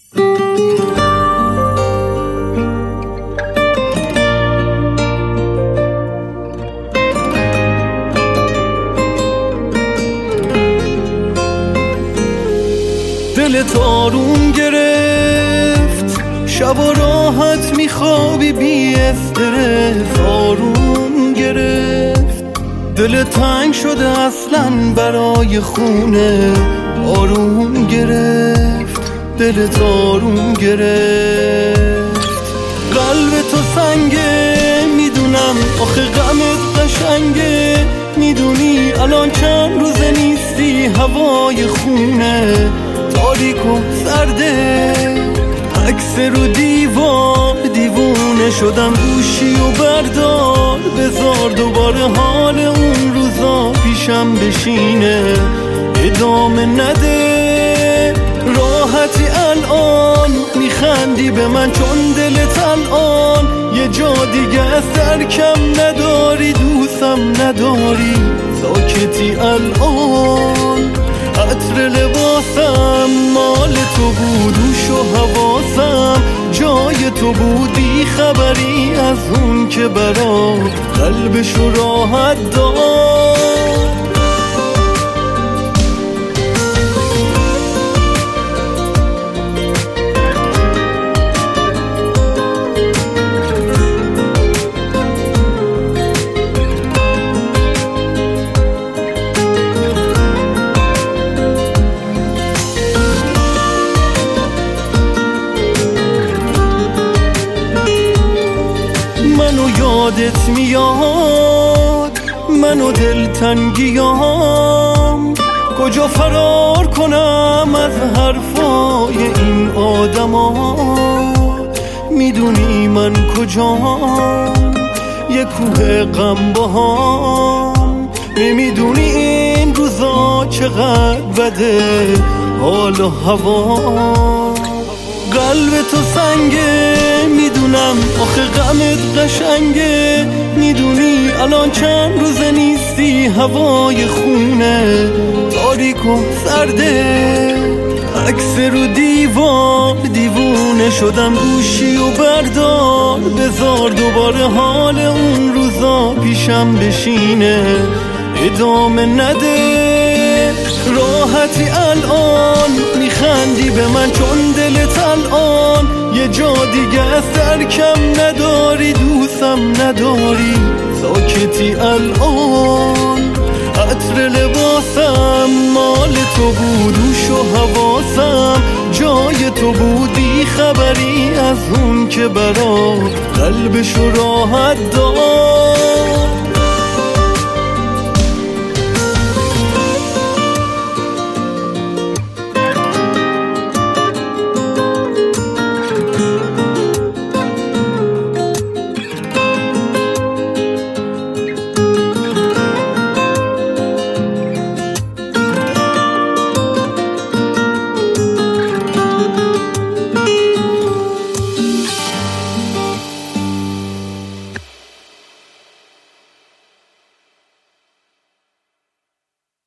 دلت آروم گرفت، شب و راحت میخوابی بی استرس. آروم گرفت، دلت تنگ شده اصلا برای خونه. آروم گرفت، دلت آروم گرفت. قلب تو سنگه میدونم، آخه غمت قشنگه. میدونی الان چند روزه نیستی هوای خونه. تاریک و سرده، عکس رو دیوار. دیوونه شدم گوشی و بردار. بذار دوباره حال اون روزا پیشم بشینه. ادامه نده راحتی الان. میخندی به من چون دلت الان یه جا دیگه از ترکم نداری. دوستم نداری، ساکتی الان. عطر لباسم مال تو بود، هوش و حواسم جای تو بود. بی خبری از اون که برات قلبشو راحت داد. منو یادت میاد، منو دلتنگیام. کجا فرار کنم از حرفای این آدما؟ میدونی من کجام، یه کوه غم باهام. نمیدونی این روزا چقدر بده حال و هوا. قلب تو سنگه میدونم، آخه غمت قشنگه. میدونی الان چند روزه نیستی هوای خونه. تاریک و سرده، عکس رو دیوار. دیوونه شدم گوشی و بردار. بذار دوباره حال اون روزا پیشم بشینه. ادامه نده راحتی الان. میخندی به من چون دلت الان یه جا دیگه از ترکم نداری. دوستم نداری، ساکتی الان. عطر لباسم مال تو بود، هوش و حواسم جای تو بود. بی خبری از اون که برات قلبشو راحت داد.